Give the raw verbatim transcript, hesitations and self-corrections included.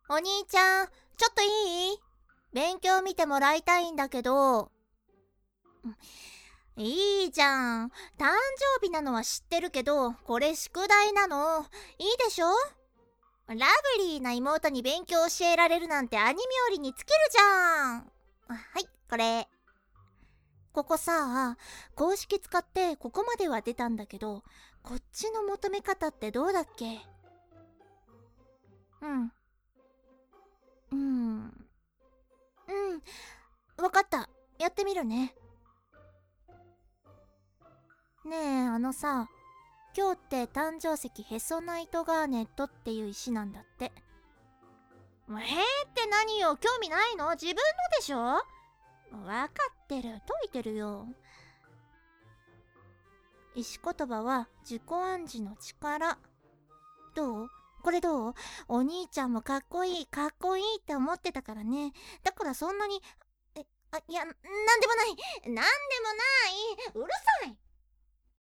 お兄ちゃん、ちょっといい？勉強見てもらいたいんだけど。いいじゃん。誕生日なのは知ってるけど、これ宿題なの。いいでしょ？ラブリーな妹に勉強教えられるなんて兄冥利に尽きるじゃん。はい、これ。ここさ、公式使ってここまでは出たんだけど、こっちの求め方ってどうだっけ？うん。うん。うん。わかった。やってみるね。ねえ、あのさ、今日って誕生石ヘソナイトガーネットっていう石なんだって。へーって何よ、興味ないの？自分のでしょ？わかってる、解いてるよ。石言葉は自己暗示の力。どう？これどう？お兄ちゃんもかっこいいかっこいいって思ってたからね。だからそんなに、え、あ、いや、なんでもないなんでもない、うるさい。